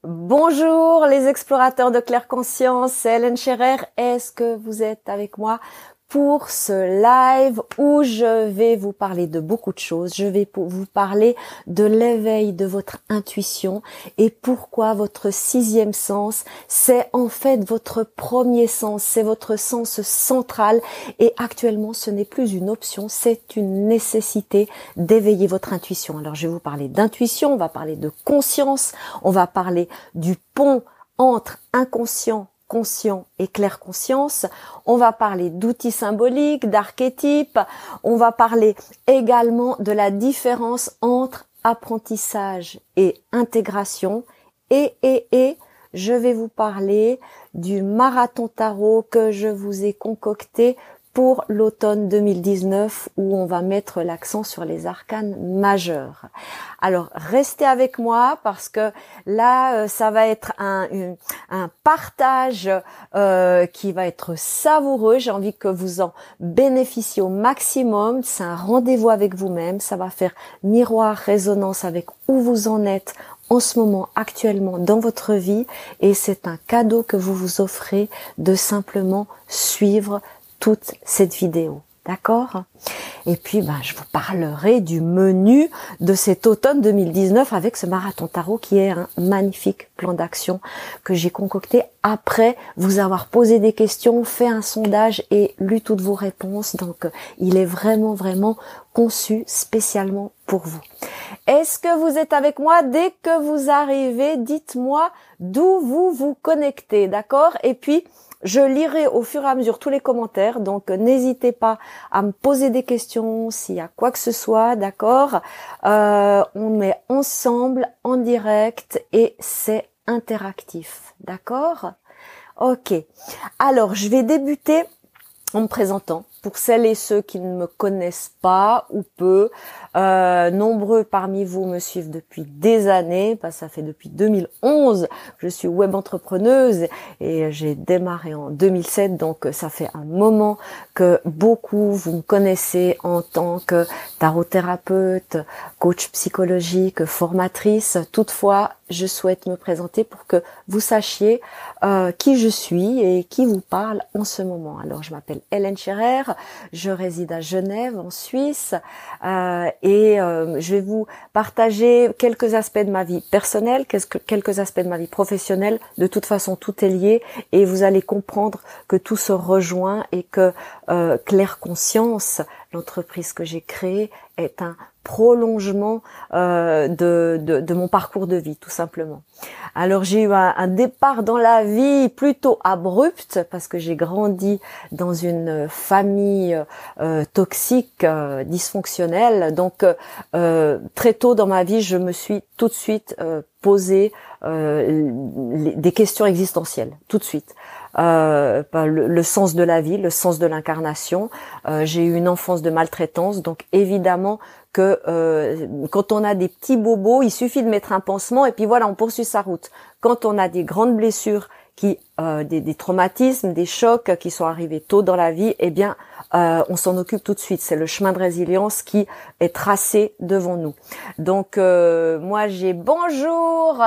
Bonjour les explorateurs de claire conscience, c'est Hélène Scherer. Est-ce que vous êtes avec moi pour ce live où je vais vous parler de beaucoup de choses. Je vais vous parler de l'éveil de votre intuition et pourquoi votre sixième sens, c'est en fait votre premier sens, c'est votre sens central et actuellement ce n'est plus une option, c'est une nécessité d'éveiller votre intuition. Alors je vais vous parler d'intuition, on va parler de conscience, on va parler du pont entre inconscient, conscient et claire conscience. On va parler d'outils symboliques, d'archétypes. On va parler également de la différence entre apprentissage et intégration. Et je vais vous parler du marathon tarot que je vous ai concocté pour l'automne 2019 où on va mettre l'accent sur les arcanes majeurs. Alors restez avec moi parce que là ça va être un partage qui va être savoureux. J'ai envie que vous en bénéficiez au maximum. C'est un rendez-vous avec vous-même. Ça va faire miroir, résonance avec où vous en êtes en ce moment, actuellement, dans votre vie. Et c'est un cadeau que vous vous offrez de simplement suivre toute cette vidéo, d'accord? Et puis, je vous parlerai du menu de cet automne 2019 avec ce marathon tarot qui est un magnifique plan d'action que j'ai concocté après vous avoir posé des questions, fait un sondage et lu toutes vos réponses. Donc, il est vraiment, vraiment conçu spécialement pour vous. Est-ce que vous êtes avec moi? Dès que vous arrivez, dites-moi d'où vous vous connectez, d'accord? Et puis, je lirai au fur et à mesure tous les commentaires, donc n'hésitez pas à me poser des questions s'il y a quoi que ce soit, d'accord? On est ensemble, en direct et c'est interactif, d'accord? Ok, alors je vais débuter en me présentant. Pour celles et ceux qui ne me connaissent pas ou peu, nombreux parmi vous me suivent depuis des années, ça fait depuis 2011 que je suis web entrepreneuse et j'ai démarré en 2007, donc ça fait un moment que beaucoup vous me connaissez en tant que tarot-thérapeute, coach psychologique, formatrice. Toutefois, je souhaite me présenter pour que vous sachiez qui je suis et qui vous parle en ce moment. Alors, je m'appelle Hélène Scherer, je réside à Genève, en Suisse, et je vais vous partager quelques aspects de ma vie personnelle, quelques aspects de ma vie professionnelle. De toute façon, tout est lié et vous allez comprendre que tout se rejoint et que Claire Conscience, l'entreprise que j'ai créée, est un prolongement de mon parcours de vie, tout simplement. Alors j'ai eu un départ dans la vie plutôt abrupt parce que j'ai grandi dans une famille toxique, dysfonctionnelle. Donc très tôt dans ma vie, je me suis tout de suite posé des questions existentielles, tout de suite. Le sens de la vie, le sens de l'incarnation. J'ai eu une enfance de maltraitance, donc évidemment que quand on a des petits bobos, il suffit de mettre un pansement et puis voilà, on poursuit sa route. Quand on a des grandes blessures, des traumatismes, des chocs qui sont arrivés tôt dans la vie, eh bien, on s'en occupe tout de suite. C'est le chemin de résilience qui est tracé devant nous. Donc, moi, j'ai bonjour.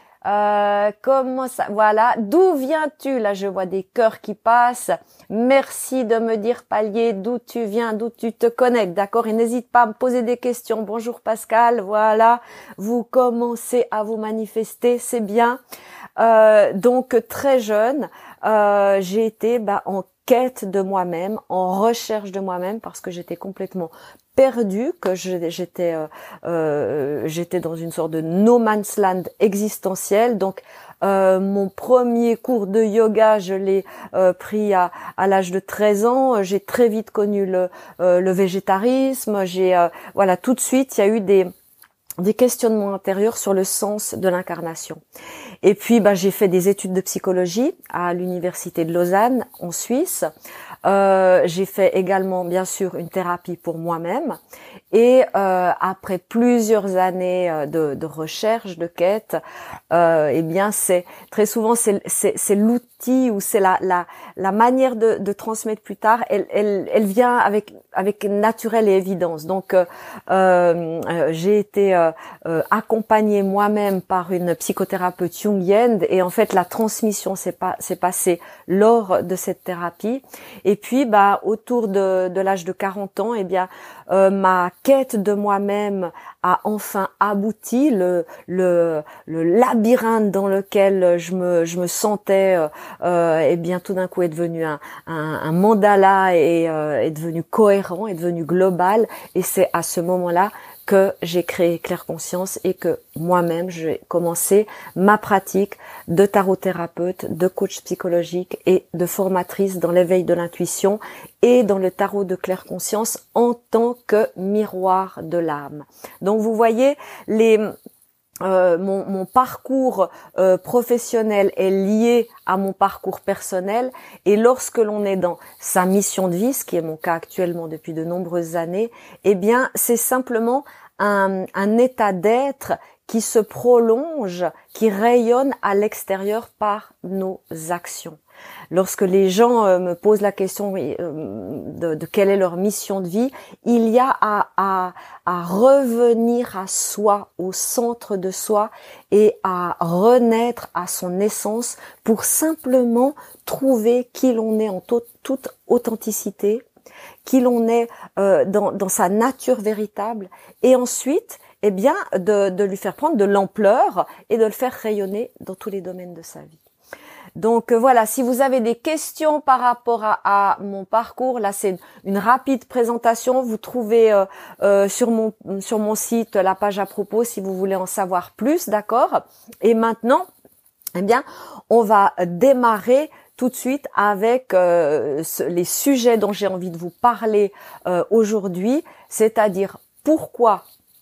Comment ça? Voilà. D'où viens-tu? Là, je vois des cœurs qui passent. Merci de me dire, Palier, d'où tu viens, d'où tu te connectes, d'accord? Et n'hésite pas à me poser des questions. Bonjour Pascal. Voilà. Vous commencez à vous manifester, c'est bien. Donc très jeune, j'ai été en quête de moi-même, en recherche de moi-même parce que j'étais complètement perdue, que j'étais dans une sorte de no man's land existentiel. Donc mon premier cours de yoga, je l'ai pris à l'âge de 13 ans. J'ai très vite connu le végétarisme. Tout de suite, il y a eu des questionnements intérieurs sur le sens de l'incarnation. Et puis, j'ai fait des études de psychologie à l'université de Lausanne, en Suisse. J'ai fait également, bien sûr, une thérapie pour moi-même. Et après plusieurs années de recherche, de quête, eh bien, c'est très souvent c'est l'outil ou c'est la manière de transmettre plus tard. Elle vient avec naturel et évidence. Donc, j'ai été accompagnée moi-même par une psychothérapeute jungienne et en fait, la transmission s'est passée lors de cette thérapie. Et puis, autour de l'âge de 40 ans, eh bien, ma quête de moi-même a enfin abouti. Le labyrinthe dans lequel je me sentais, eh bien, tout d'un coup est devenu un mandala et est devenu cohérent, est devenu global. Et c'est à ce moment-là que j'ai créé Claire Conscience et que moi-même j'ai commencé ma pratique de tarot-thérapeute, de coach psychologique et de formatrice dans l'éveil de l'intuition et dans le tarot de Claire Conscience en tant que miroir de l'âme. Donc vous voyez, mon parcours professionnel est lié à mon parcours personnel et lorsque l'on est dans sa mission de vie, ce qui est mon cas actuellement depuis de nombreuses années, eh bien c'est simplement un état d'être qui se prolonge, qui rayonne à l'extérieur par nos actions. Lorsque les gens me posent la question de quelle est leur mission de vie, il y a à revenir à soi, au centre de soi et à renaître à son essence pour simplement trouver qui l'on est en toute authenticité, qui l'on est dans sa nature véritable et ensuite eh bien de lui faire prendre de l'ampleur et de le faire rayonner dans tous les domaines de sa vie. Donc voilà, si vous avez des questions par rapport à mon parcours, là c'est une rapide présentation. Vous trouvez sur mon site la page à propos si vous voulez en savoir plus, d'accord? Et maintenant, eh bien, on va démarrer tout de suite avec les sujets dont j'ai envie de vous parler aujourd'hui, c'est-à-dire pourquoi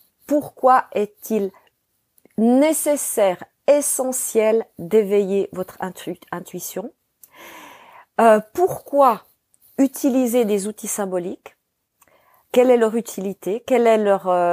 est-il nécessaire, essentiel d'éveiller votre intuition. Pourquoi utiliser des outils symboliques? Quelle est leur utilité? Quelle est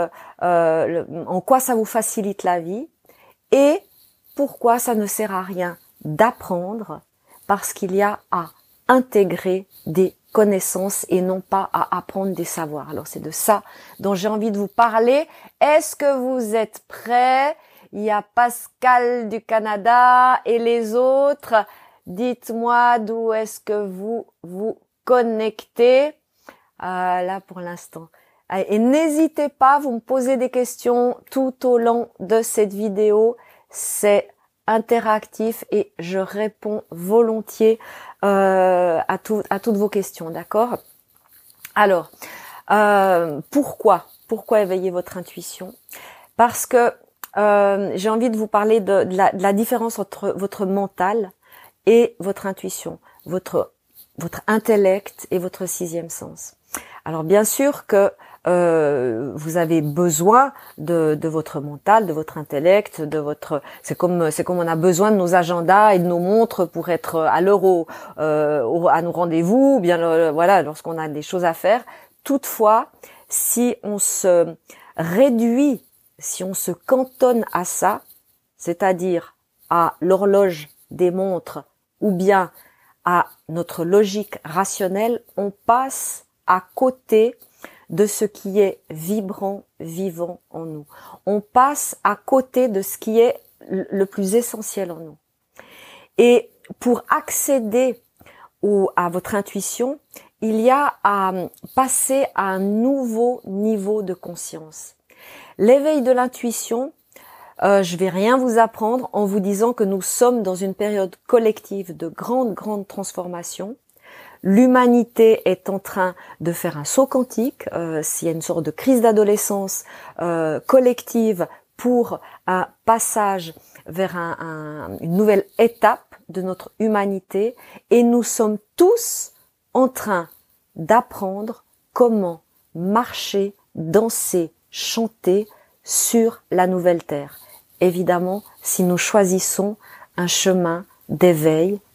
en quoi ça vous facilite la vie? Et pourquoi ça ne sert à rien d'apprendre? Parce qu'il y a à intégrer des connaissances et non pas à apprendre des savoirs. Alors c'est de ça dont j'ai envie de vous parler. Est-ce que vous êtes prêts? Il y a Pascal du Canada et les autres. Dites-moi d'où est-ce que vous vous connectez. Là pour l'instant. Et n'hésitez pas, vous me posez des questions tout au long de cette vidéo. C'est interactif et je réponds volontiers à toutes vos questions, d'accord? Alors, pourquoi éveiller votre intuition? Parce que j'ai envie de vous parler de la différence entre votre mental et votre intuition, votre intellect et votre sixième sens. Alors bien sûr que vous avez besoin de votre mental, de votre intellect, c'est comme on a besoin de nos agendas et de nos montres pour être à l'heure à nos rendez-vous, ou bien voilà, lorsqu'on a des choses à faire. Toutefois, si on se réduit, si on se cantonne à ça, c'est-à-dire à l'horloge des montres ou bien à notre logique rationnelle, on passe à côté de ce qui est vibrant, vivant en nous. On passe à côté de ce qui est le plus essentiel en nous. Et pour accéder à votre intuition, il y a à passer à un nouveau niveau de conscience. L'éveil de l'intuition, je vais rien vous apprendre en vous disant que nous sommes dans une période collective de grande transformation. L'humanité est en train de faire un saut quantique, s'il y a une sorte de crise d'adolescence collective pour un passage vers une nouvelle étape de notre humanité, et nous sommes tous en train d'apprendre comment marcher, danser, chanter sur la nouvelle terre. Évidemment, si nous choisissons un chemin d'éveil,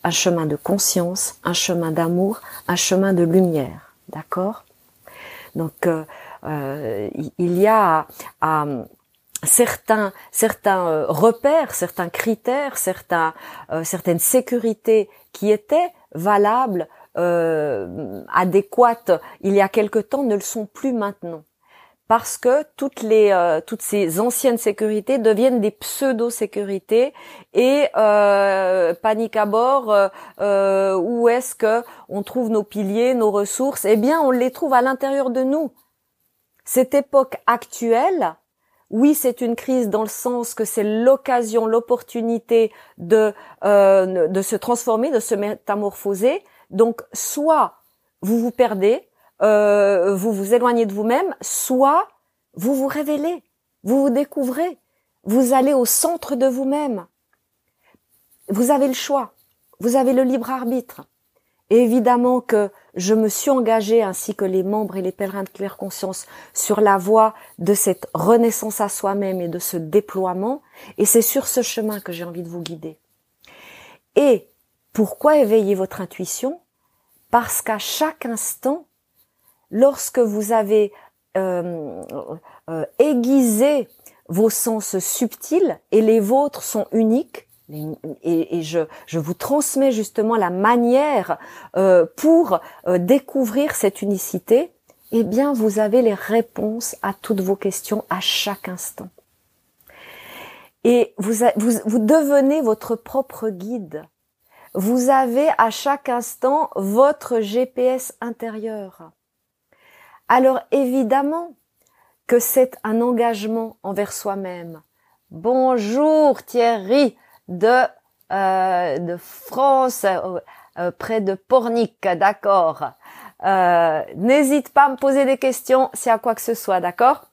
un chemin de conscience, un chemin d'amour, un chemin de lumière. D'accord? Donc, il y a certains repères, certains critères, certaines sécurités qui étaient valables, adéquates il y a quelque temps ne le sont plus maintenant. Parce que toutes ces anciennes sécurités deviennent des pseudo-sécurités et panique à bord, où est-ce que on trouve nos piliers, nos ressources? Eh bien, on les trouve à l'intérieur de nous. Cette époque actuelle, oui, c'est une crise dans le sens que c'est l'occasion, l'opportunité de se transformer, de se métamorphoser. Donc, soit vous vous perdez, vous vous éloignez de vous-même, soit vous vous révélez, vous vous découvrez, vous allez au centre de vous-même. Vous avez le choix, vous avez le libre arbitre. Et évidemment que je me suis engagée, ainsi que les membres et les pèlerins de Claire Conscience, sur la voie de cette renaissance à soi-même et de ce déploiement, et c'est sur ce chemin que j'ai envie de vous guider. Et pourquoi éveiller votre intuition? Parce qu'à chaque instant, lorsque vous avez aiguisé vos sens subtils, et les vôtres sont uniques, et je vous transmets justement la manière pour découvrir cette unicité, eh bien vous avez les réponses à toutes vos questions à chaque instant. Et vous devenez votre propre guide. Vous avez à chaque instant votre GPS intérieur. Alors évidemment que c'est un engagement envers soi-même. Bonjour Thierry de France, près de Pornic, d'accord. N'hésite pas à me poser des questions s'il y a quoi que ce soit, d'accord.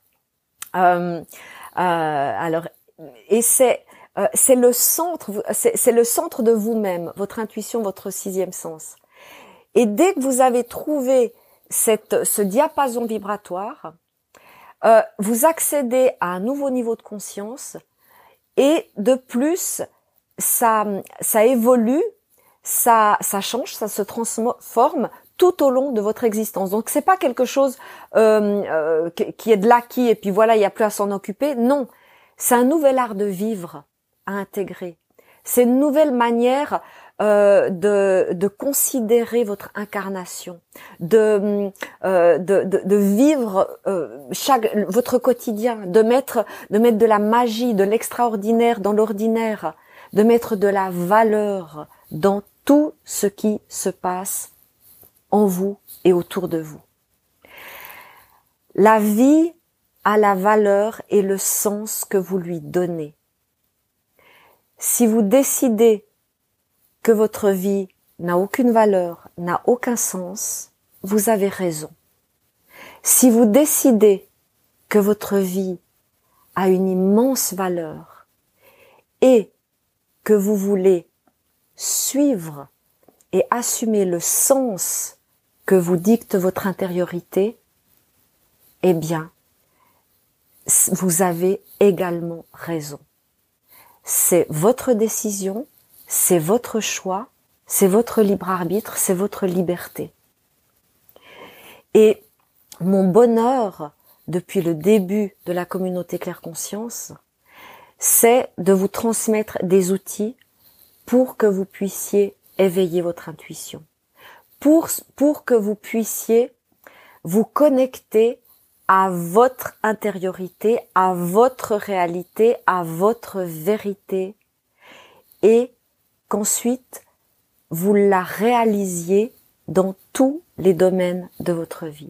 Alors, et c'est le centre, c'est le centre de vous-même, votre intuition, votre sixième sens. Et dès que vous avez trouvé ce diapason vibratoire, vous accédez à un nouveau niveau de conscience, et de plus, ça évolue, ça change, ça se transforme tout au long de votre existence. Donc c'est pas quelque chose qui est de l'acquis et puis voilà, il n'y a plus à s'en occuper. Non, c'est un nouvel art de vivre à intégrer. C'est une nouvelle manière de considérer votre incarnation, de vivre votre quotidien, de mettre de la magie, de l'extraordinaire dans l'ordinaire, de mettre de la valeur dans tout ce qui se passe en vous et autour de vous. La vie a la valeur et le sens que vous lui donnez. Si vous décidez que votre vie n'a aucune valeur, n'a aucun sens, vous avez raison. Si vous décidez que votre vie a une immense valeur et que vous voulez suivre et assumer le sens que vous dicte votre intériorité, eh bien, vous avez également raison. C'est votre décision, c'est votre choix, c'est votre libre arbitre, c'est votre liberté. Et mon bonheur, depuis le début de la communauté Claire Conscience, c'est de vous transmettre des outils pour que vous puissiez éveiller votre intuition, pour que vous puissiez vous connecter à votre intériorité, à votre réalité, à votre vérité, et qu'ensuite vous la réalisiez dans tous les domaines de votre vie.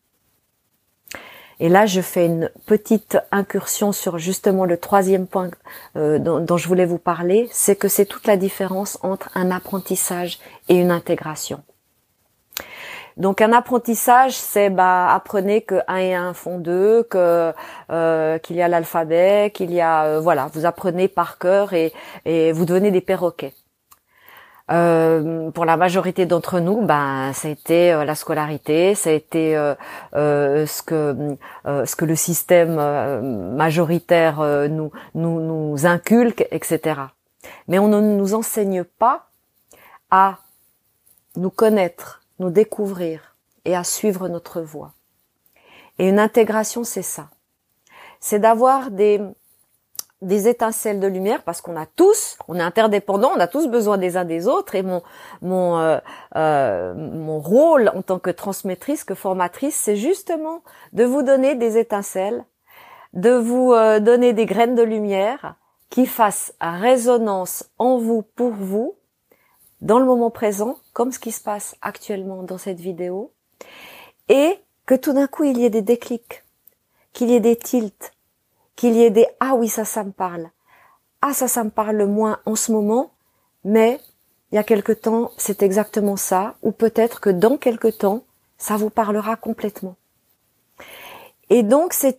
Et là, je fais une petite incursion sur justement le troisième point dont je voulais vous parler, c'est que c'est toute la différence entre un apprentissage et une intégration. Donc un apprentissage, c'est apprenez que 1 et 1 font 2, qu'il y a l'alphabet, qu'il y a vous apprenez par cœur et vous devenez des perroquets. Pour la majorité d'entre nous, ça a été la scolarité, ça a été ce que le système majoritaire nous inculque, etc. Mais on ne nous enseigne pas à nous connaître, nous découvrir et à suivre notre voie. Et une intégration, c'est ça. C'est d'avoir des étincelles de lumière, parce qu'on est interdépendants, on a tous besoin des uns des autres, et mon rôle en tant que transmettrice, que formatrice, c'est justement de vous donner des étincelles, de vous donner des graines de lumière qui fassent résonance en vous, pour vous, dans le moment présent, comme ce qui se passe actuellement dans cette vidéo, et que tout d'un coup il y ait des déclics, qu'il y ait des tilts, qu'il y ait des « ah oui, ça me parle »,« ah ça me parle moins en ce moment, mais il y a quelque temps c'est exactement ça », ou peut-être que dans quelque temps ça vous parlera complètement. Et donc c'est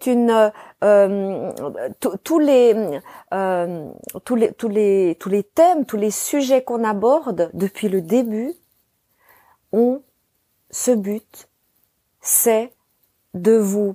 tous les thèmes, tous les sujets qu'on aborde depuis le début ont ce but, c'est de vous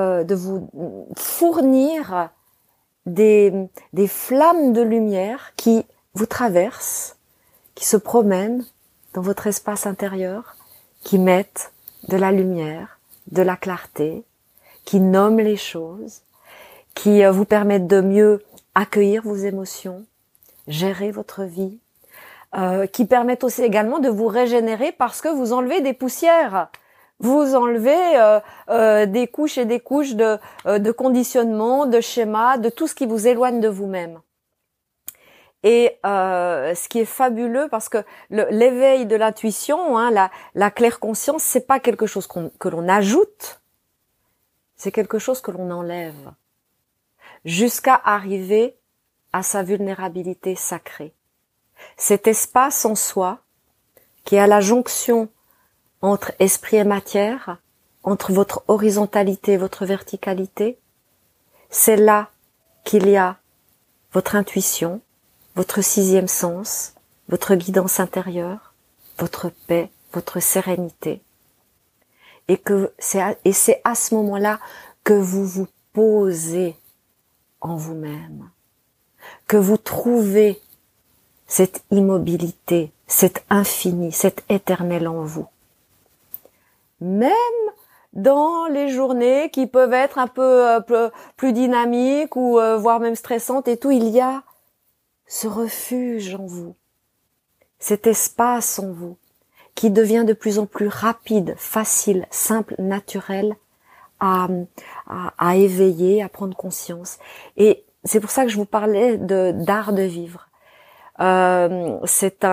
fournir des flammes de lumière qui vous traversent, qui se promènent dans votre espace intérieur, qui mettent de la lumière, de la clarté, qui nomment les choses, qui vous permettent de mieux accueillir vos émotions, gérer votre vie, qui permettent aussi également de vous régénérer parce que vous enlevez des poussières. Vous enlevez des couches et des couches de conditionnement, de schémas, de tout ce qui vous éloigne de vous-même. Et ce qui est fabuleux, parce que l'éveil de l'intuition, la claire conscience, c'est pas quelque chose que l'on ajoute, c'est quelque chose que l'on enlève, jusqu'à arriver à sa vulnérabilité sacrée. Cet espace en soi, qui est à la jonction entre esprit et matière, entre votre horizontalité et votre verticalité, c'est là qu'il y a votre intuition, votre sixième sens, votre guidance intérieure, votre paix, votre sérénité. Et c'est à ce moment-là que vous vous posez en vous-même, que vous trouvez cette immobilité, cet infini, cet éternel en vous. Même dans les journées qui peuvent être un peu plus dynamiques ou voire même stressantes et tout, il y a ce refuge en vous, cet espace en vous qui devient de plus en plus rapide, facile, simple, naturel à éveiller, à prendre conscience. Et c'est pour ça que je vous parlais d'art de vivre. C'est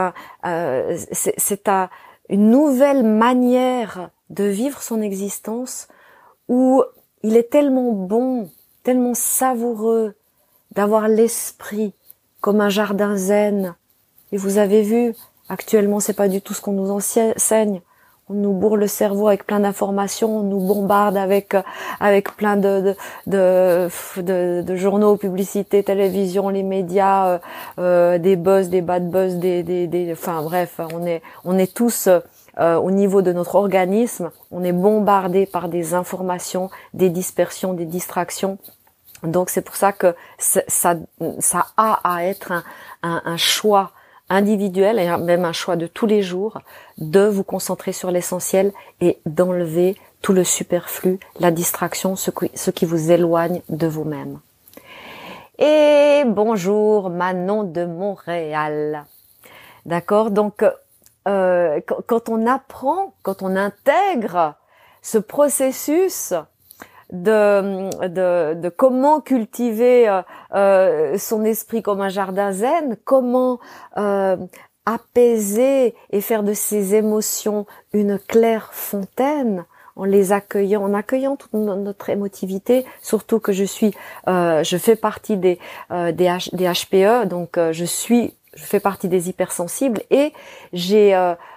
une nouvelle manière de vivre son existence où il est tellement bon, tellement savoureux d'avoir l'esprit comme un jardin zen. Et vous avez vu, actuellement, c'est pas du tout ce qu'on nous enseigne. On nous bourre le cerveau avec plein d'informations, on nous bombarde avec plein de journaux, publicités, télévision, les médias, des buzz, des bad buzz, enfin bref, on est tous au niveau de notre organisme, on est bombardé par des informations, des dispersions, des distractions. Donc c'est pour ça que ça a à être un choix individuel et même un choix de tous les jours de vous concentrer sur l'essentiel et d'enlever tout le superflu, la distraction, ce qui vous éloigne de vous-même. Et bonjour Manon de Montréal. D'accord, donc quand on apprend, quand on intègre ce processus de comment cultiver son esprit comme un jardin zen, comment apaiser et faire de ses émotions une claire fontaine en accueillant toute notre émotivité, surtout que je fais partie des HPE, donc je fais partie des hypersensibles et j'ai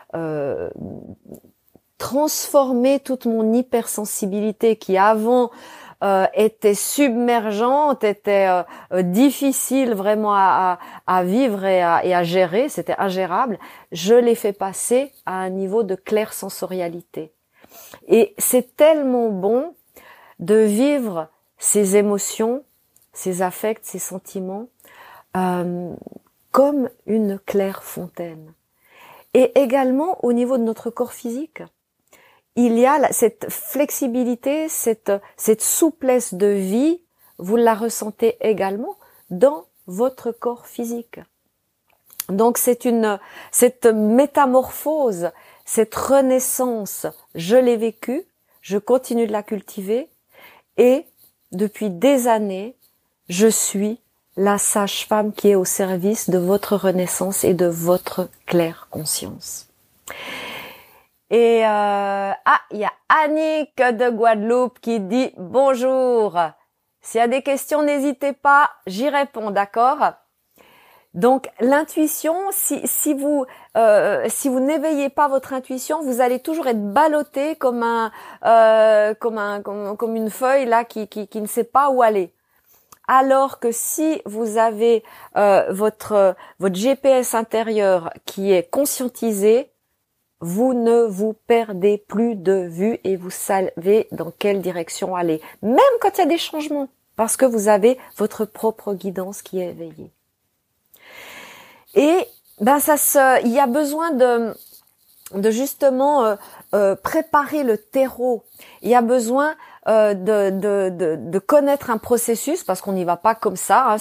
transformer toute mon hypersensibilité qui avant était submergente, était difficile vraiment à vivre et à gérer, c'était ingérable, je l'ai fait passer à un niveau de claire sensorialité. Et c'est tellement bon de vivre ces émotions, ces affects, ces sentiments comme une claire fontaine. Et également au niveau de notre corps physique. Il y a cette flexibilité, cette souplesse de vie, vous la ressentez également dans votre corps physique. Donc cette métamorphose, cette renaissance, je l'ai vécue, je continue de la cultiver et depuis des années, je suis la sage-femme qui est au service de votre renaissance et de votre claire conscience. Et il y a Annick de Guadeloupe qui dit bonjour. S'il y a des questions, n'hésitez pas, j'y réponds, d'accord? Donc l'intuition, si vous n'éveillez pas votre intuition, vous allez toujours être ballotté comme une feuille là qui ne sait pas où aller. Alors que si vous avez votre GPS intérieur qui est conscientisé, vous ne vous perdez plus de vue et vous savez dans quelle direction aller, même quand il y a des changements, parce que vous avez votre propre guidance qui est éveillée. Et il y a besoin de justement préparer le terreau. Il y a besoin de connaître un processus parce qu'on n'y va pas comme ça. Hein,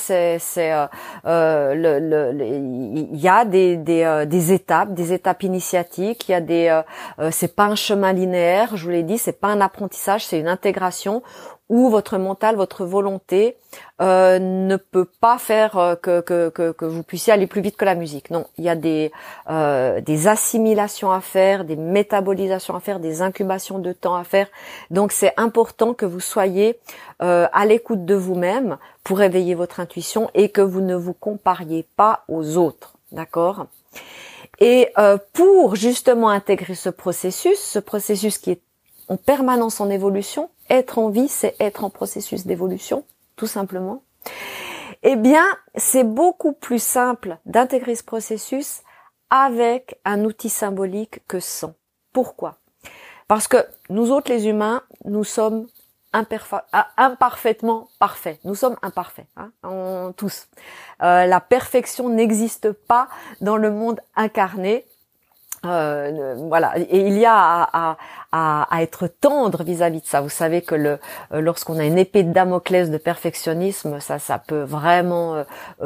il y a des étapes initiatiques. Il y a c'est pas un chemin linéaire. Je vous l'ai dit, c'est pas un apprentissage, c'est une intégration où votre mental, votre volonté ne peut pas faire que vous puissiez aller plus vite que la musique. Non, il y a des assimilations à faire, des métabolisations à faire, des incubations de temps à faire. Donc c'est important que vous soyez à l'écoute de vous-même pour éveiller votre intuition et que vous ne vous compariez pas aux autres, d'accord ? Et pour justement intégrer ce processus qui est en permanence en évolution, être en vie, c'est être en processus d'évolution, tout simplement. Eh bien, c'est beaucoup plus simple d'intégrer ce processus avec un outil symbolique que sans. Pourquoi ? Parce que nous autres, les humains, nous sommes imparfaitement parfaits. Nous sommes imparfaits, tous. La perfection n'existe pas dans le monde incarné. Voilà, et il y a à être tendre vis-à-vis de ça. Vous savez que lorsqu'on a une épée de Damoclès de perfectionnisme, ça peut vraiment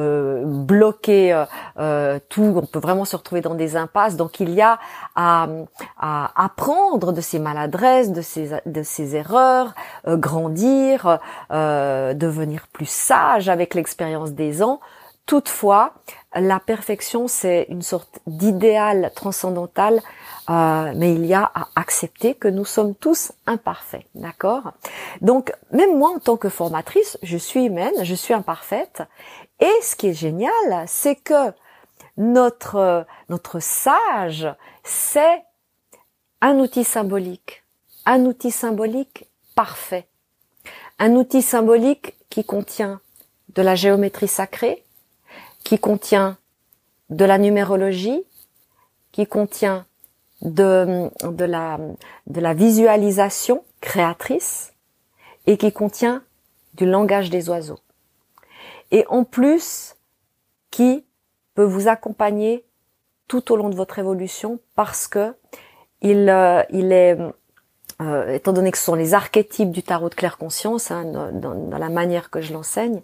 bloquer tout. On peut vraiment se retrouver dans des impasses. Donc il y a à apprendre de ses maladresses, de ses erreurs, grandir, devenir plus sage avec l'expérience des ans. Toutefois, la perfection, c'est une sorte d'idéal transcendantal, mais il y a à accepter que nous sommes tous imparfaits, d'accord ? Donc, même moi, en tant que formatrice, je suis humaine, je suis imparfaite, et ce qui est génial, c'est que notre sage, c'est un outil symbolique parfait, un outil symbolique qui contient de la géométrie sacrée, qui contient de la numérologie, qui contient de la visualisation créatrice et qui contient du langage des oiseaux. Et en plus, qui peut vous accompagner tout au long de votre évolution parce que il est étant donné que ce sont les archétypes du tarot de claire conscience, dans la manière que je l'enseigne,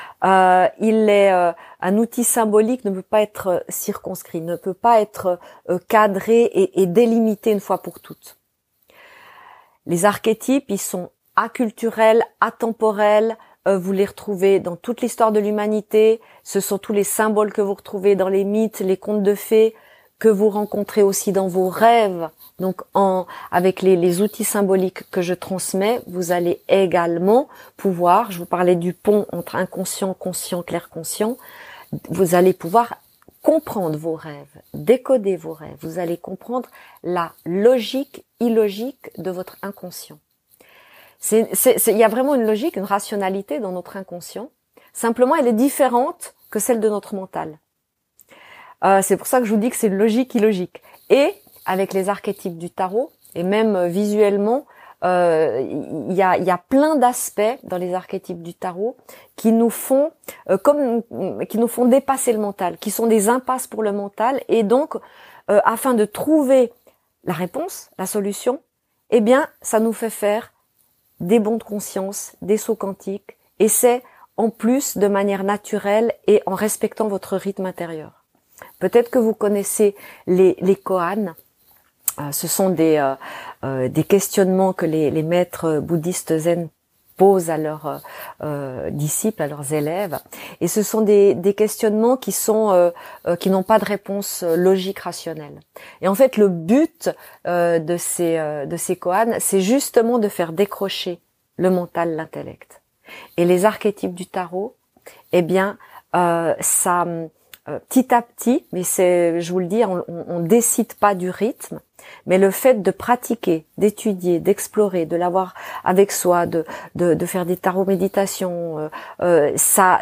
il est un outil symbolique, ne peut pas être circonscrit, ne peut pas être cadré et délimité une fois pour toutes. Les archétypes, ils sont aculturels, atemporels, vous les retrouvez dans toute l'histoire de l'humanité, ce sont tous les symboles que vous retrouvez dans les mythes, les contes de fées, que vous rencontrez aussi dans vos rêves. Donc avec les outils symboliques que je transmets, vous allez également pouvoir, je vous parlais du pont entre inconscient, conscient, clair conscient, vous allez pouvoir comprendre vos rêves, décoder vos rêves, vous allez comprendre la logique, illogique de votre inconscient. Il y a vraiment une logique, une rationalité dans notre inconscient. Simplement, elle est différente que celle de notre mental. C'est pour ça que je vous dis que c'est une logique illogique. Et avec les archétypes du tarot, et même visuellement, il y a plein d'aspects dans les archétypes du tarot qui nous font qui nous font dépasser le mental, qui sont des impasses pour le mental, et donc afin de trouver la réponse, la solution, eh bien ça nous fait faire des bonds de conscience, des sauts quantiques, et c'est en plus de manière naturelle et en respectant votre rythme intérieur. Peut-être que vous connaissez les koans. Ce sont des questionnements que les maîtres bouddhistes zen posent à leurs disciples, à leurs élèves, et ce sont des questionnements qui n'ont pas de réponse logique rationnelle. Et en fait, le but de ces koans, c'est justement de faire décrocher le mental, l'intellect. Et les archétypes du tarot, eh bien, ça petit à petit, mais je vous le dis, on décide pas du rythme, mais le fait de pratiquer, d'étudier, d'explorer, de l'avoir avec soi, de faire des tarots méditations, ça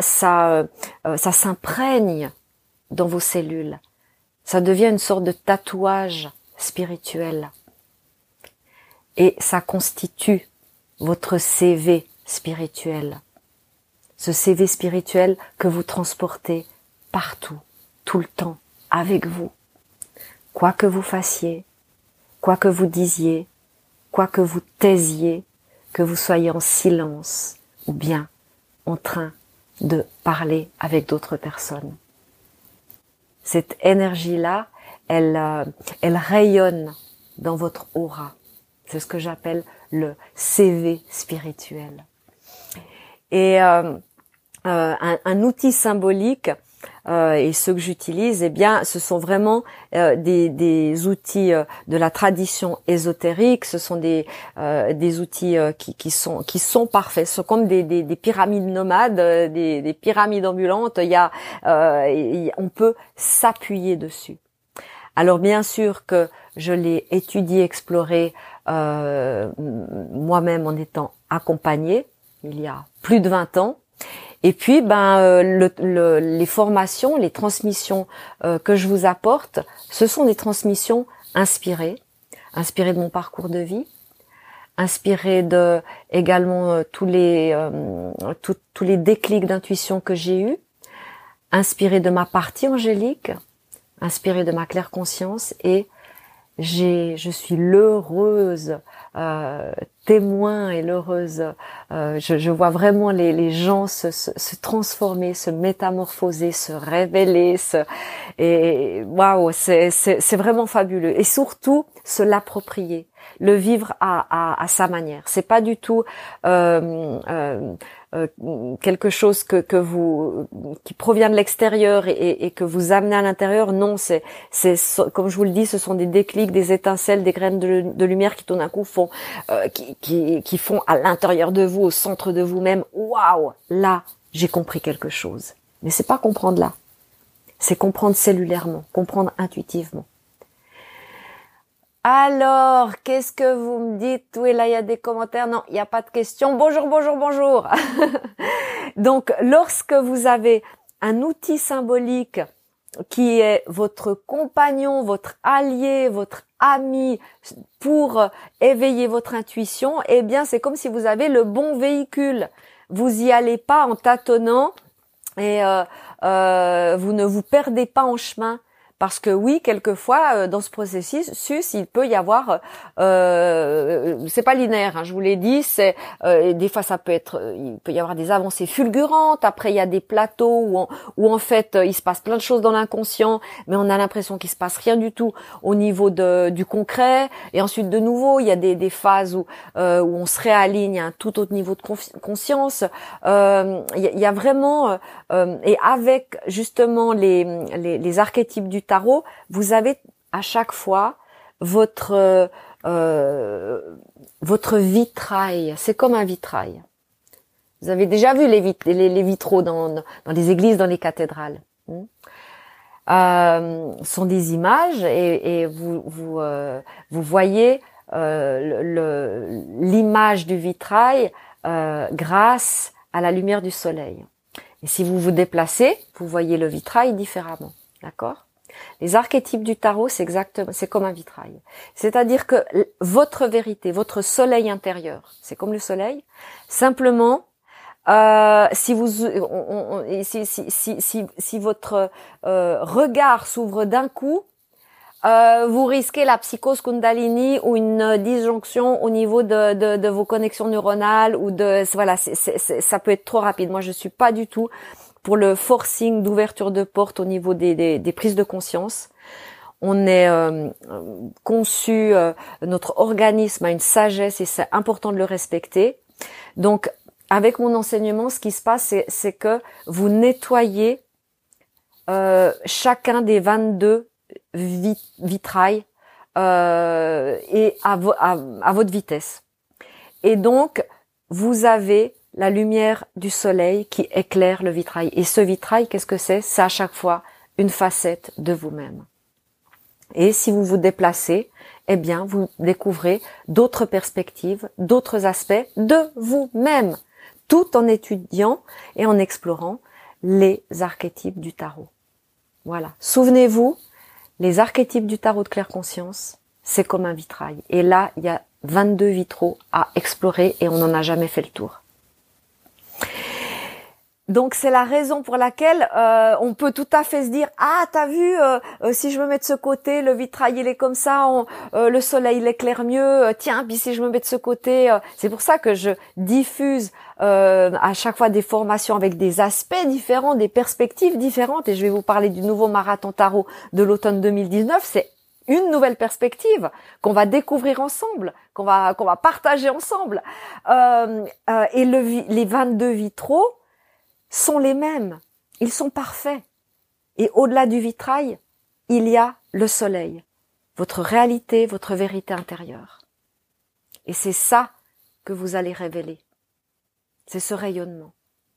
s'imprègne dans vos cellules. Ça devient une sorte de tatouage spirituel. Et ça constitue votre CV spirituel. Ce CV spirituel que vous transportez partout, tout le temps, avec vous. Quoi que vous fassiez, quoi que vous disiez, quoi que vous taisiez, que vous soyez en silence ou bien en train de parler avec d'autres personnes. Cette énergie-là, elle rayonne dans votre aura. C'est ce que j'appelle le CV spirituel. Et un outil symbolique, et ceux que j'utilise, eh bien, ce sont vraiment des outils de la tradition ésotérique. Ce sont des outils qui sont parfaits. Ce sont comme des pyramides nomades, des pyramides ambulantes. On peut s'appuyer dessus. Alors bien sûr que je l'ai étudié, exploré moi-même en étant accompagnée il y a plus de 20 ans. Et puis, les formations, les transmissions que je vous apporte, ce sont des transmissions inspirées de mon parcours de vie, inspirées de également tous les déclics d'intuition que j'ai eus, inspirées de ma partie angélique, inspirées de ma claire conscience, et je suis l'heureuse témoin et l'heureuse. Je vois vraiment les gens se transformer, se métamorphoser, se révéler, et waouh, c'est vraiment fabuleux. Et surtout, se l'approprier, le vivre à sa manière. C'est pas du tout quelque chose qui provient de l'extérieur et que vous amenez à l'intérieur. Non, c'est comme je vous le dis, ce sont des déclics, des étincelles, des graines de lumière qui tout d'un coup font qui font à l'intérieur de vous, au centre de vous-même. Waouh, là, j'ai compris quelque chose. Mais c'est pas comprendre là, c'est comprendre cellulairement, comprendre intuitivement. Alors, qu'est-ce que vous me dites? Oui, là, il y a des commentaires. Non, il n'y a pas de questions. Bonjour, bonjour, bonjour. Donc, lorsque vous avez un outil symbolique qui est votre compagnon, votre allié, votre ami pour éveiller votre intuition, eh bien, c'est comme si vous avez le bon véhicule. Vous y allez pas en tâtonnant et vous ne vous perdez pas en chemin. Parce que oui, quelquefois, dans ce processus, il peut y avoir, c'est pas linéaire, hein, je vous l'ai dit, des fois il peut y avoir des avancées fulgurantes. Après, il y a des plateaux où en fait, il se passe plein de choses dans l'inconscient, mais on a l'impression qu'il se passe rien du tout au niveau du concret. Et ensuite, de nouveau, il y a des phases où on se réaligne à un tout autre niveau de conscience. Il y a vraiment, et avec justement les archétypes du tarot, vous avez à chaque fois votre vitrail. C'est comme un vitrail. Vous avez déjà vu les vitraux dans les églises, dans les cathédrales. Sont des images et vous voyez l'image du vitrail grâce à la lumière du soleil. Et si vous vous déplacez, vous voyez le vitrail différemment. D'accord ? Les archétypes du tarot, c'est comme un vitrail. C'est-à-dire que votre vérité, votre soleil intérieur, c'est comme le soleil. Simplement, si votre regard s'ouvre d'un coup, vous risquez la psychose Kundalini ou une disjonction au niveau de vos connexions neuronales ou voilà, ça peut être trop rapide. Moi, je suis pas du tout pour le forcing d'ouverture de porte au niveau des prises de conscience. On est conçu, notre organisme a une sagesse et c'est important de le respecter. Donc, avec mon enseignement, ce qui se passe, c'est que vous nettoyez chacun des 22 vitrail et à votre vitesse. Et donc, vous avez la lumière du soleil qui éclaire le vitrail. Et ce vitrail, qu'est-ce que c'est? C'est à chaque fois une facette de vous-même. Et si vous vous déplacez, eh bien, vous découvrez d'autres perspectives, d'autres aspects de vous-même, tout en étudiant et en explorant les archétypes du tarot. Voilà. Souvenez-vous, les archétypes du tarot de claire conscience, c'est comme un vitrail. Et là, il y a 22 vitraux à explorer et on n'en a jamais fait le tour. Donc c'est la raison pour laquelle on peut tout à fait se dire, ah t'as vu, si je me mets de ce côté, le vitrail il est comme ça, le soleil il éclaire mieux, tiens, puis si je me mets de ce côté, c'est pour ça que je diffuse à chaque fois des formations avec des aspects différents, des perspectives différentes, et je vais vous parler du nouveau marathon tarot de l'automne 2019, c'est une nouvelle perspective qu'on va découvrir ensemble, qu'on va partager ensemble, et les 22 vitraux sont les mêmes, ils sont parfaits. Et au-delà du vitrail, il y a le soleil, votre réalité, votre vérité intérieure. Et c'est ça que vous allez révéler. C'est ce rayonnement.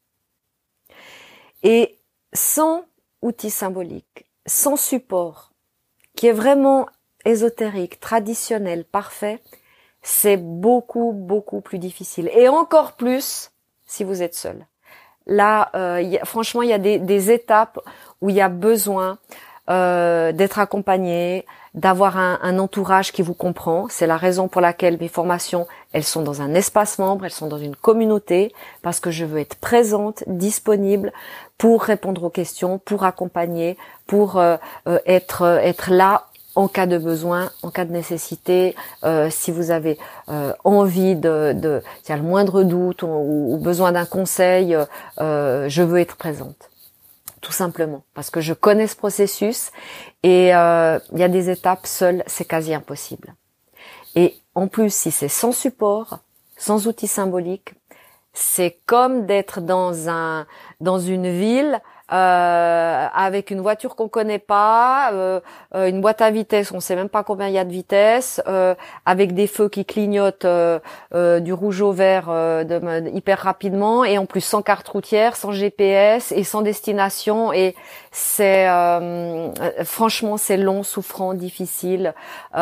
Et sans outil symbolique, sans support, qui est vraiment ésotérique, traditionnel, parfait, c'est beaucoup, beaucoup plus difficile. Et encore plus si vous êtes seul. Là, franchement, il y a des étapes où il y a besoin d'être accompagné, d'avoir un entourage qui vous comprend. C'est la raison pour laquelle mes formations, elles sont dans un espace membre, elles sont dans une communauté, parce que je veux être présente, disponible pour répondre aux questions, pour accompagner, pour être là en cas de besoin, en cas de nécessité, si vous avez envie s'il y a le moindre doute ou besoin d'un conseil, je veux être présente. Tout simplement, parce que je connais ce processus et il y a des étapes seules, c'est quasi impossible. Et en plus, si c'est sans support, sans outil symbolique, c'est comme d'être dans une ville avec une voiture qu'on connaît pas, une boîte à vitesse, on sait même pas combien il y a de vitesse, avec des feux qui clignotent du rouge au vert hyper rapidement, et en plus sans carte routière, sans GPS et sans destination, et c'est franchement c'est long, souffrant, difficile.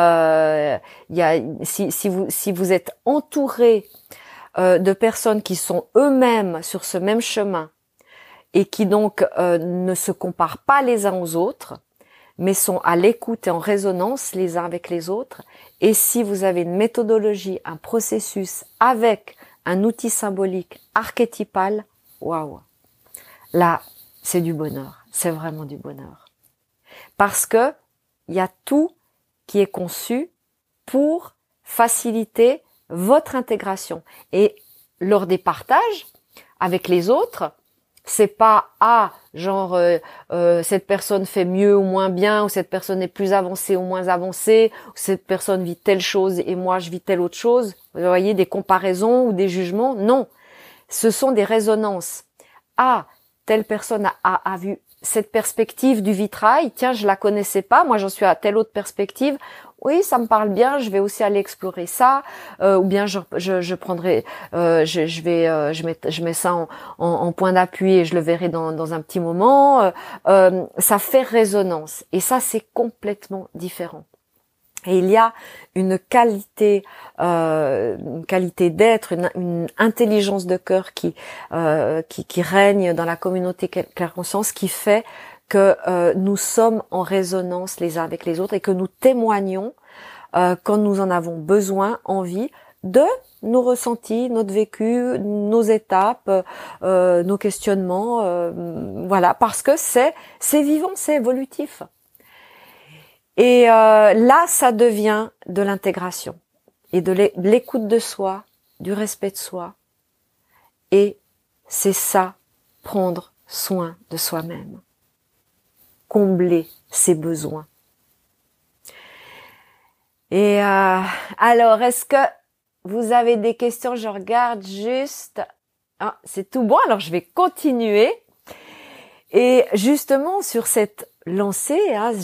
Si vous êtes entouré de personnes qui sont eux-mêmes sur ce même chemin, et qui donc ne se comparent pas les uns aux autres, mais sont à l'écoute et en résonance les uns avec les autres. Et si vous avez une méthodologie, un processus avec un outil symbolique archétypal, waouh, là c'est du bonheur, c'est vraiment du bonheur. Parce que il y a tout qui est conçu pour faciliter votre intégration. Et lors des partages avec les autres, c'est pas cette personne fait mieux ou moins bien, ou cette personne est plus avancée ou moins avancée, ou cette personne vit telle chose et moi je vis telle autre chose. Vous voyez, des comparaisons ou des jugements. Non, ce sont des résonances. Telle personne a vu cette perspective du vitrail, tiens, je la connaissais pas, moi j'en suis à telle autre perspective. Oui, ça me parle bien, je vais aussi aller explorer ça, ou bien je prendrai, je mets ça en point d'appui et je le verrai dans un petit moment. Ça fait résonance et ça c'est complètement différent. Et il y a une qualité d'être, une intelligence de cœur qui règne dans la communauté Claire Conscience, qui fait que nous sommes en résonance les uns avec les autres et que nous témoignons quand nous en avons besoin, envie, de nos ressentis, notre vécu, nos étapes, nos questionnements, voilà, parce que c'est vivant, c'est évolutif. Et là, ça devient de l'intégration et de l'écoute de soi, du respect de soi. Et c'est ça, prendre soin de soi-même, combler ses besoins. Et alors, est-ce que vous avez des questions? Je regarde juste. Ah, c'est tout bon, alors je vais continuer. Et justement, sur cette lancée, hein,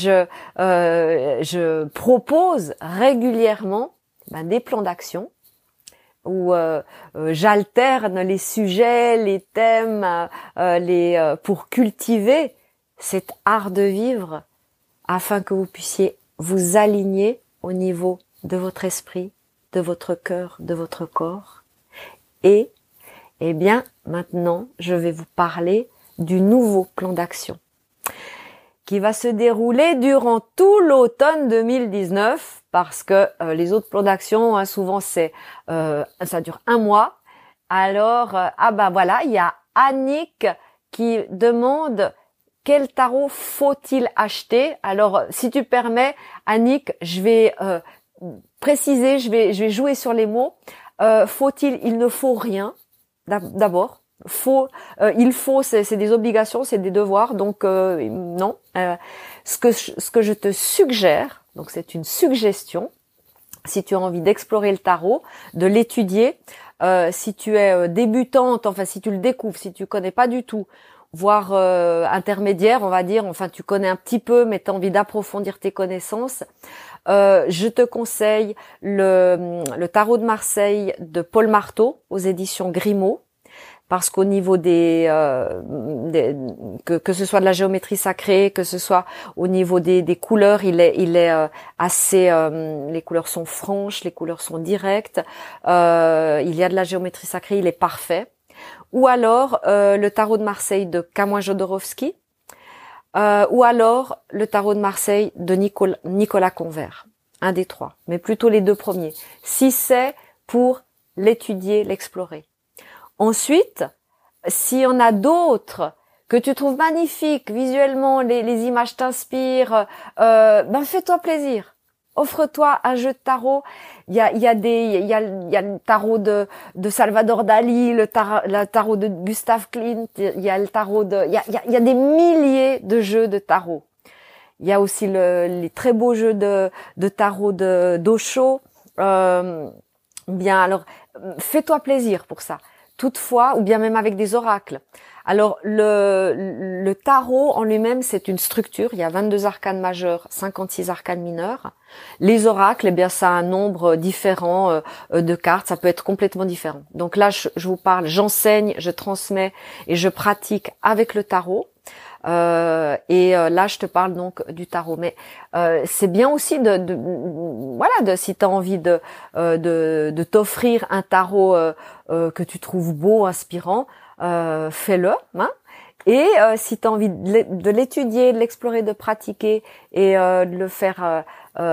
je propose régulièrement des plans d'action où j'alterne les sujets, les thèmes, pour cultiver cet art de vivre afin que vous puissiez vous aligner au niveau de votre esprit, de votre cœur, de votre corps. Et, eh bien, maintenant, je vais vous parler du nouveau plan d'action qui va se dérouler durant tout l'automne 2019 parce que les autres plans d'action, hein, souvent ça dure 1 mois. Alors, voilà, il y a Annick qui demande quel tarot faut-il acheter. Alors, si tu permets, Annick, je vais préciser, je vais jouer sur les mots. Il ne faut rien. D'abord, il faut, c'est des obligations, c'est des devoirs. Donc non. Ce que je te suggère, donc c'est une suggestion. Si tu as envie d'explorer le tarot, de l'étudier, si tu es débutante, enfin si tu le découvres, si tu connais pas du tout, voire intermédiaire, on va dire, enfin tu connais un petit peu, mais tu as envie d'approfondir tes connaissances, je te conseille le tarot de Marseille de Paul Marteau aux éditions Grimaud, parce qu'au niveau que ce soit de la géométrie sacrée, que ce soit au niveau des couleurs, il est assez, les couleurs sont franches, les couleurs sont directes, il y a de la géométrie sacrée, il est parfait. Ou alors le tarot de Marseille de Kamwa Jodorowsky, ou alors le tarot de Marseille de Nicolas Convert, un des 3, mais plutôt les 2 premiers, si c'est pour l'étudier, l'explorer. Ensuite, s'il y en a d'autres que tu trouves magnifiques, visuellement, les images t'inspirent, fais-toi plaisir. Offre-toi un jeu de tarot. Il y a le tarot de Salvador Dali, le tarot de Gustav Klimt, il y a le tarot il y a des milliers de jeux de tarot. Il y a aussi les très beaux jeux de tarot d'Osho. Alors, fais-toi plaisir pour ça. Toutefois, ou bien même avec des oracles. Alors, le tarot en lui-même, c'est une structure. Il y a 22 arcanes majeurs, 56 arcanes mineurs. Les oracles, eh bien, ça a un nombre différent de cartes. Ça peut être complètement différent. Donc là, je vous parle, j'enseigne, je transmets et je pratique avec le tarot. Là, je te parle donc du tarot. Mais c'est bien aussi si tu as envie de t'offrir un tarot que tu trouves beau, inspirant, fais-le. Hein. Et si tu as envie de l'étudier, de l'explorer, de pratiquer et de le faire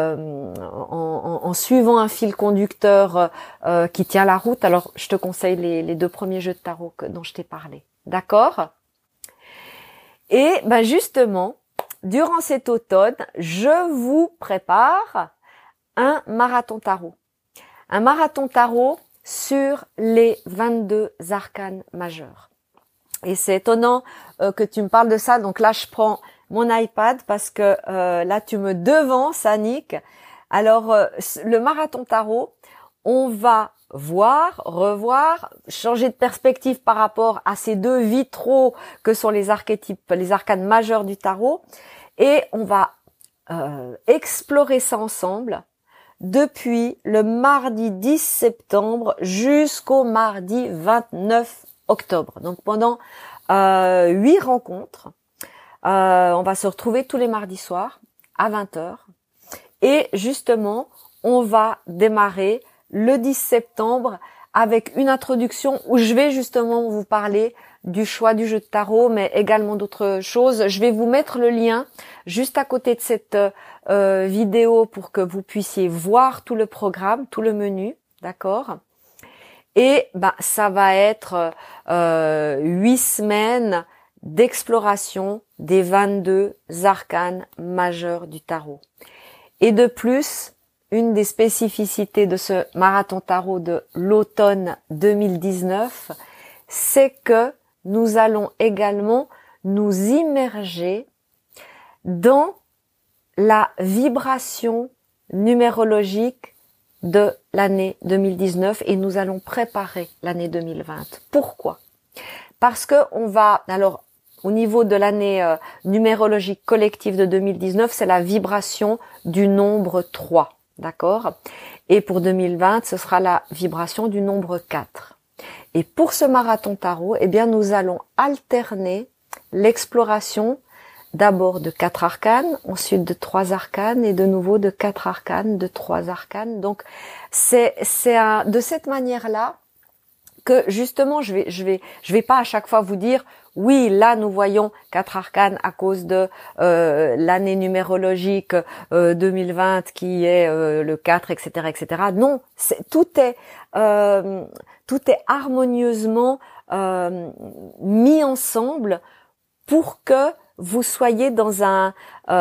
en suivant un fil conducteur qui tient la route, alors je te conseille les 2 premiers jeux de tarot dont je t'ai parlé. D'accord ? Et justement, durant cet automne, je vous prépare un marathon tarot. Un marathon tarot sur les 22 arcanes majeurs. Et c'est étonnant que tu me parles de ça. Donc là, je prends mon iPad parce que là, tu me devances, Annick. Alors, le marathon tarot, on va voir, revoir, changer de perspective par rapport à ces 2 vitraux que sont les archétypes, les arcanes majeures du tarot. Et on va explorer ça ensemble depuis le mardi 10 septembre jusqu'au mardi 29 octobre. Donc pendant 8 rencontres, on va se retrouver tous les mardis soirs à 20h. Et justement, on va démarrer le 10 septembre avec une introduction où je vais justement vous parler du choix du jeu de tarot, mais également d'autres choses. Je vais vous mettre le lien juste à côté de cette vidéo pour que vous puissiez voir tout le programme, tout le menu, d'accord? Et ça va être 8 semaines d'exploration des 22 arcanes majeurs du tarot. Et de plus, une des spécificités de ce marathon tarot de l'automne 2019, c'est que nous allons également nous immerger dans la vibration numérologique de l'année 2019 et nous allons préparer l'année 2020. Pourquoi? Parce que alors au niveau de l'année numérologique collective de 2019, c'est la vibration du nombre 3, d'accord? Et pour 2020, ce sera la vibration du nombre 4. Et pour ce marathon tarot, nous allons alterner l'exploration d'abord de 4 arcanes, ensuite de 3 arcanes et de nouveau de 4 arcanes, de 3 arcanes. Donc c'est de cette manière-là que justement je vais pas à chaque fois vous dire oui, là nous voyons 4 arcanes à cause de l'année numérologique 2020 qui est le 4, etc., etc. Non, tout est harmonieusement mis ensemble pour que vous soyez dans un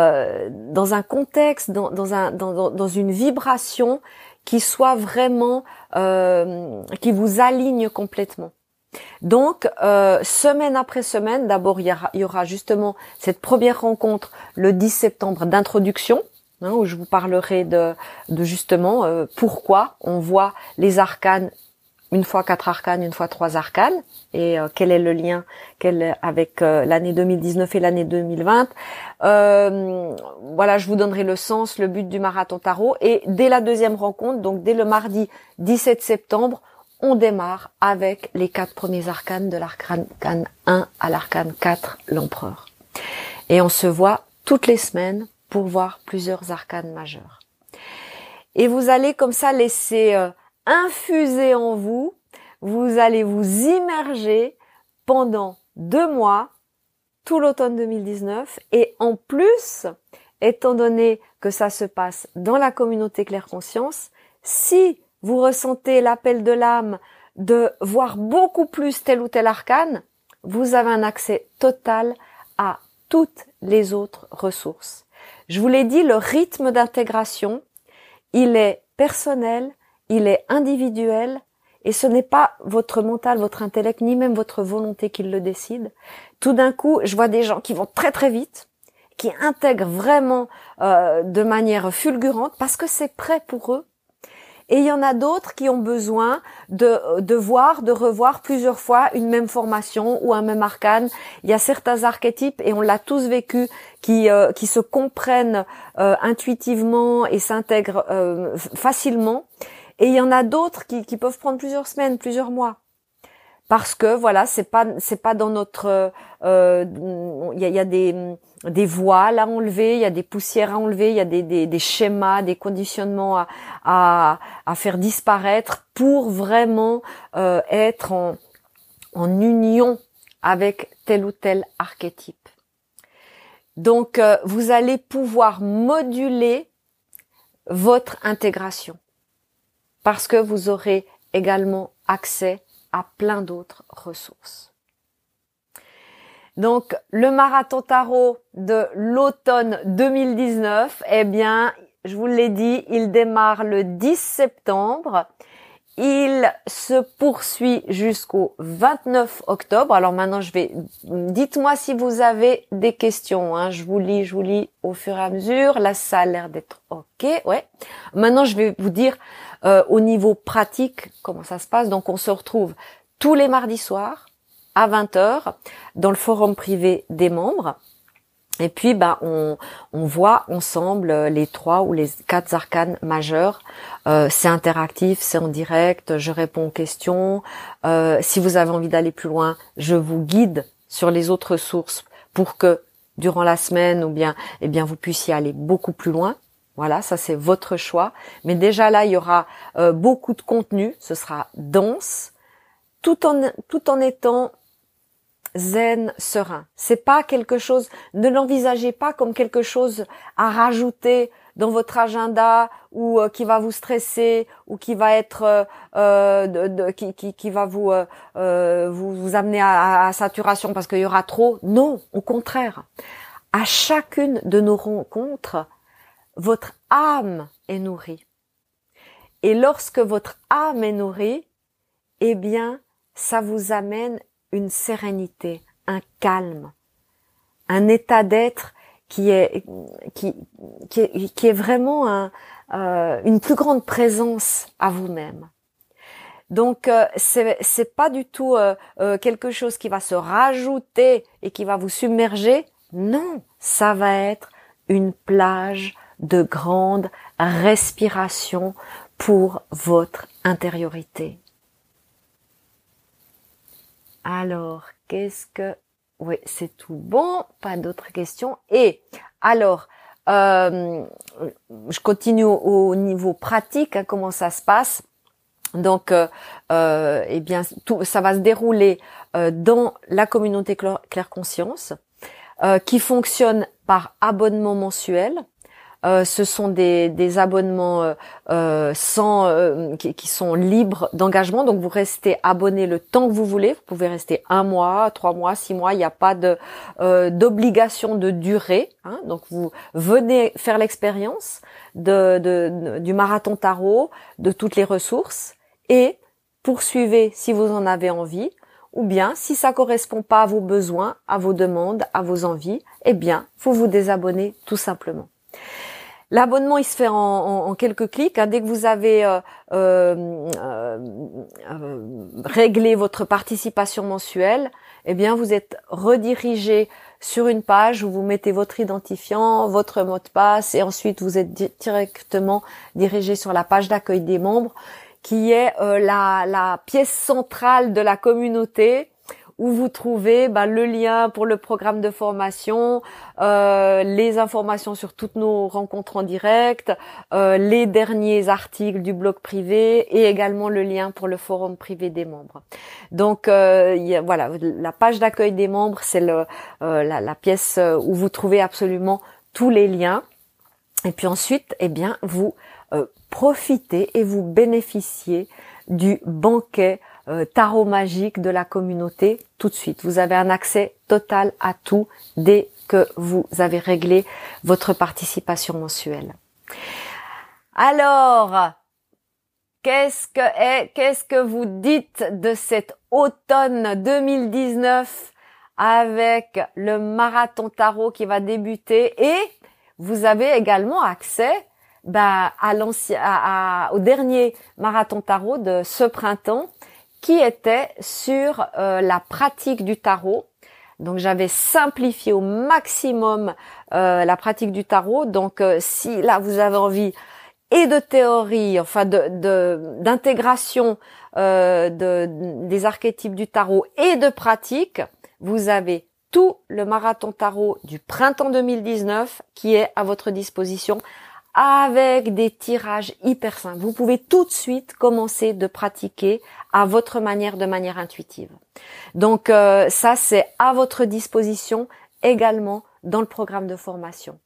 contexte, dans une vibration qui soit vraiment qui vous aligne complètement. Donc semaine après semaine, d'abord il y aura justement cette première rencontre le 10 septembre d'introduction, où je vous parlerai de justement pourquoi on voit les arcanes, une fois 4 arcanes, une fois 3 arcanes, et quel est le lien avec l'année 2019 et l'année 2020. Voilà, je vous donnerai le sens, le but du marathon tarot. Et dès la deuxième rencontre, donc dès le mardi 17 septembre, on démarre avec les 4 premiers arcanes de l'arcane 1 à l'arcane 4, l'empereur. Et on se voit toutes les semaines pour voir plusieurs arcanes majeurs. Et vous allez comme ça laisser infuser en vous, vous allez vous immerger pendant 2 mois, tout l'automne 2019, et en plus, étant donné que ça se passe dans la communauté Claire Conscience, si vous ressentez l'appel de l'âme de voir beaucoup plus tel ou tel arcane, vous avez un accès total à toutes les autres ressources. Je vous l'ai dit, le rythme d'intégration, il est personnel, il est individuel, et ce n'est pas votre mental, votre intellect, ni même votre volonté qui le décide. Tout d'un coup, je vois des gens qui vont très très vite, qui intègrent vraiment de manière fulgurante parce que c'est prêt pour eux. Et il y en a d'autres qui ont besoin de voir, de revoir plusieurs fois une même formation ou un même arcane. Il y a certains archétypes, et on l'a tous vécu, qui se comprennent intuitivement et s'intègrent facilement. Et il y en a d'autres qui peuvent prendre plusieurs semaines, plusieurs mois. Parce que voilà, c'est pas dans notre il y a des voiles à enlever, il y a des poussières à enlever, il y a des schémas, des conditionnements à faire disparaître pour vraiment être en union avec tel ou tel archétype. Donc vous allez pouvoir moduler votre intégration parce que vous aurez également accès à plein d'autres ressources. Donc, le marathon tarot de l'automne 2019, eh bien, je vous l'ai dit, il démarre le 10 septembre. Il se poursuit jusqu'au 29 octobre. Alors maintenant, dites-moi si vous avez des questions, hein. Je vous lis au fur et à mesure. Là, ça a l'air d'être OK, ouais. Maintenant, je vais vous dire au niveau pratique comment ça se passe. Donc, on se retrouve tous les mardis soirs à 20h dans le forum privé des membres. Et puis, on voit ensemble les 3 ou les 4 arcanes majeurs. C'est interactif, c'est en direct, je réponds aux questions. Si vous avez envie d'aller plus loin, je vous guide sur les autres sources pour que, durant la semaine, ou bien, vous puissiez aller beaucoup plus loin. Voilà, ça c'est votre choix. Mais déjà là, il y aura beaucoup de contenu. Ce sera dense, tout en étant zen, serein. C'est pas quelque chose, ne l'envisagez pas comme quelque chose à rajouter dans votre agenda ou qui va vous stresser ou qui va être qui va vous amener à saturation parce qu'il y aura trop. Non, au contraire. À chacune de nos rencontres, votre âme est nourrie. Et lorsque votre âme est nourrie, eh bien, ça vous amène une sérénité, un calme, un état d'être qui est vraiment une plus grande présence à vous-même. Donc c'est pas du tout quelque chose qui va se rajouter et qui va vous submerger. Non, ça va être une plage de grande respiration pour votre intériorité. Alors, oui, c'est tout bon, pas d'autres questions. Et alors, je continue au niveau pratique, hein, comment ça se passe. Donc, eh bien, ça va se dérouler dans la communauté Claire Conscience, qui fonctionne par abonnement mensuel. Ce sont des abonnements qui sont libres d'engagement. Donc vous restez abonné le temps que vous voulez. Vous pouvez rester 1 mois, 3 mois, 6 mois. Il n'y a pas d'obligation de durée. Hein. Donc vous venez faire l'expérience du marathon tarot, de toutes les ressources et poursuivez si vous en avez envie. Ou bien, si ça correspond pas à vos besoins, à vos demandes, à vos envies, eh bien, vous vous désabonnez tout simplement. L'abonnement, il se fait en quelques clics. Hein. Dès que vous avez réglé votre participation mensuelle, eh bien, vous êtes redirigé sur une page où vous mettez votre identifiant, votre mot de passe, et ensuite vous êtes directement dirigé sur la page d'accueil des membres, qui est la pièce centrale de la communauté, où vous trouvez le lien pour le programme de formation, les informations sur toutes nos rencontres en direct, les derniers articles du blog privé et également le lien pour le forum privé des membres. Donc voilà, la page d'accueil des membres, c'est la pièce où vous trouvez absolument tous les liens. Et puis ensuite, eh bien, vous profitez et vous bénéficiez du banquet tarot magique de la communauté tout de suite. Vous avez un accès total à tout dès que vous avez réglé votre participation mensuelle. Alors, qu'est-ce que vous dites de cet automne 2019 avec le marathon tarot qui va débuter et vous avez également accès au dernier marathon tarot de ce printemps qui était sur la pratique du tarot. Donc j'avais simplifié au maximum la pratique du tarot. Donc si là vous avez envie et de théorie, enfin d'intégration des archétypes du tarot et de pratique, vous avez tout le marathon tarot du printemps 2019 qui est à votre disposition avec des tirages hyper simples. Vous pouvez tout de suite commencer de pratiquer à votre manière, de manière intuitive. Donc ça, c'est à votre disposition également dans le programme de formation.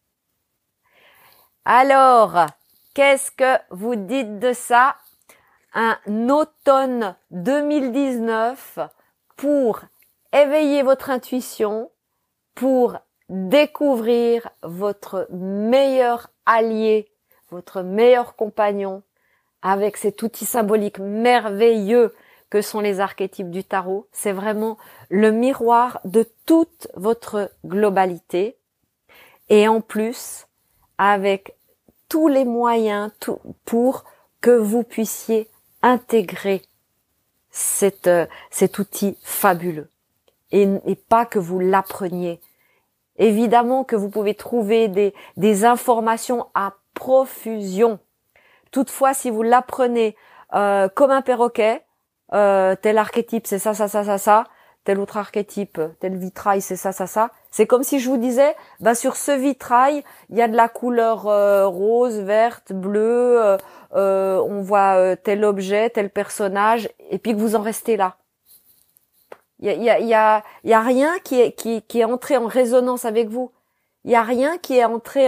Alors, qu'est-ce que vous dites de ça? Un automne 2019 pour éveiller votre intuition, pour découvrir votre meilleur allié, votre meilleur compagnon avec cet outil symbolique merveilleux que sont les archétypes du tarot. C'est vraiment le miroir de toute votre globalité et en plus avec tous les moyens pour que vous puissiez intégrer cet outil fabuleux et pas que vous l'appreniez. Évidemment que vous pouvez trouver des informations à profusion. Toutefois, si vous l'apprenez comme un perroquet, tel archétype c'est ça, tel autre archétype, tel vitrail c'est ça, c'est comme si je vous disais, sur ce vitrail, il y a de la couleur rose, verte, bleue, on voit tel objet, tel personnage, et puis que vous en restez là. Il y a rien qui est entré en résonance avec vous. Il y a rien qui est entré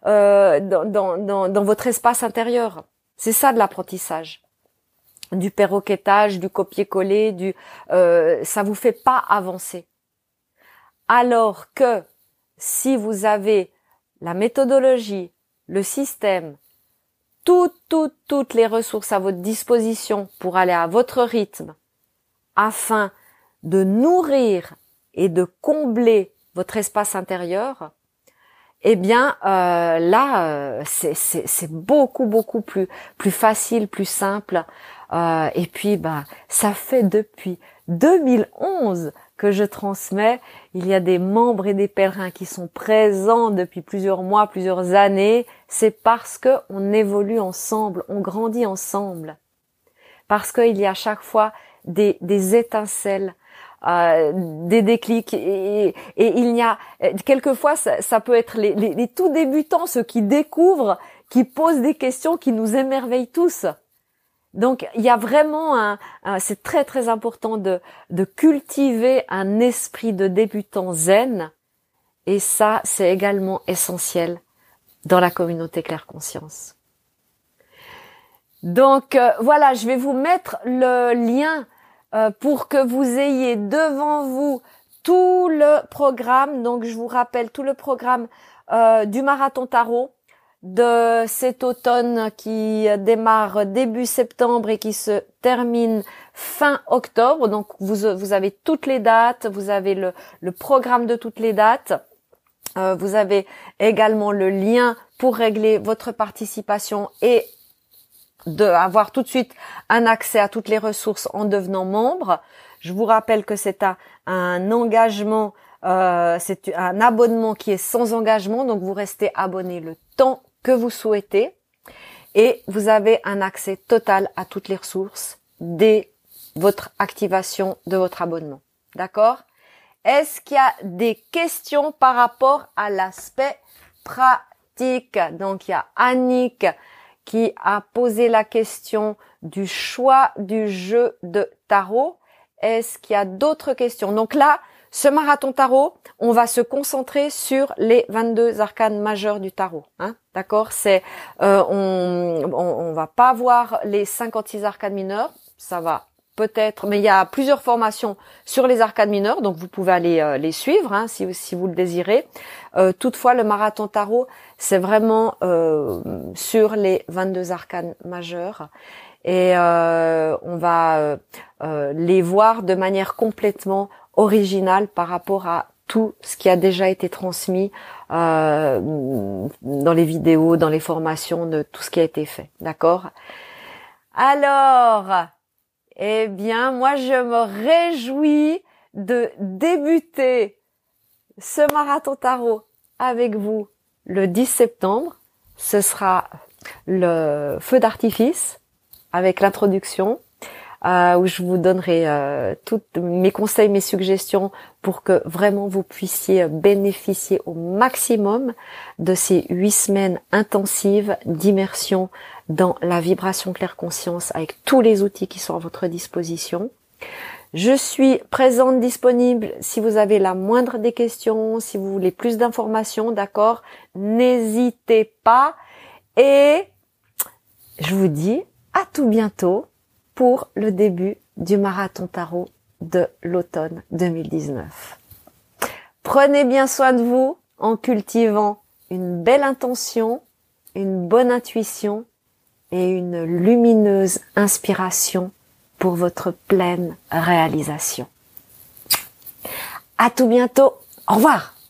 dans votre espace intérieur. C'est ça de l'apprentissage. Du perroquettage, du copier-coller, ça vous fait pas avancer. Alors que si vous avez la méthodologie, le système, toutes les ressources à votre disposition pour aller à votre rythme, afin de nourrir et de combler votre espace intérieur, eh bien là c'est beaucoup plus facile, plus simple. Et puis ça fait depuis 2011 que je transmets. Il y a des membres et des pèlerins qui sont présents depuis plusieurs mois, plusieurs années. C'est parce que on évolue ensemble, on grandit ensemble. Parce qu'il y a à chaque fois des étincelles, des déclics, et il y a quelquefois ça peut être les tout débutants, ceux qui découvrent, qui posent des questions qui nous émerveillent tous. Donc il y a vraiment c'est très important de cultiver un esprit de débutant zen, et ça c'est également essentiel dans la communauté Claire Conscience. Donc voilà, je vais vous mettre le lien pour que vous ayez devant vous tout le programme. Donc je vous rappelle tout le programme du Marathon Tarot de cet automne qui démarre début septembre et qui se termine fin octobre. Donc vous avez toutes les dates, vous avez le programme de toutes les dates. Vous avez également le lien pour régler votre participation et avoir tout de suite un accès à toutes les ressources en devenant membre. Je vous rappelle que c'est un engagement, c'est un abonnement qui est sans engagement, donc vous restez abonné le temps que vous souhaitez et vous avez un accès total à toutes les ressources dès votre activation de votre abonnement. D'accord? Est-ce qu'il y a des questions par rapport à l'aspect pratique? Donc il y a Annick qui a posé la question du choix du jeu de tarot. Est-ce qu'il y a d'autres questions? Donc là, ce marathon tarot, on va se concentrer sur les 22 arcanes majeures du tarot. Hein, d'accord? On va pas voir les 56 arcanes mineurs. Ça va peut-être, mais il y a plusieurs formations sur les arcanes mineurs, donc vous pouvez aller les suivre hein, si vous le désirez. Toutefois, le marathon tarot, c'est vraiment sur les 22 arcanes majeures. Et on va les voir de manière complètement originale par rapport à tout ce qui a déjà été transmis dans les vidéos, dans les formations, de tout ce qui a été fait. D'accord? Alors, eh bien, moi, je me réjouis de débuter ce marathon tarot avec vous le 10 septembre. Ce sera le feu d'artifice avec l'introduction où je vous donnerai tous mes conseils, mes suggestions pour que vraiment vous puissiez bénéficier au maximum de ces 8 semaines intensives d'immersion dans la vibration claire conscience avec tous les outils qui sont à votre disposition. Je suis présente, disponible si vous avez la moindre des questions, si vous voulez plus d'informations, d'accord? N'hésitez pas et je vous dis à tout bientôt pour le début du marathon tarot de l'automne 2019. Prenez bien soin de vous en cultivant une belle intention, une bonne intuition et une lumineuse inspiration pour votre pleine réalisation. À tout bientôt. Au revoir.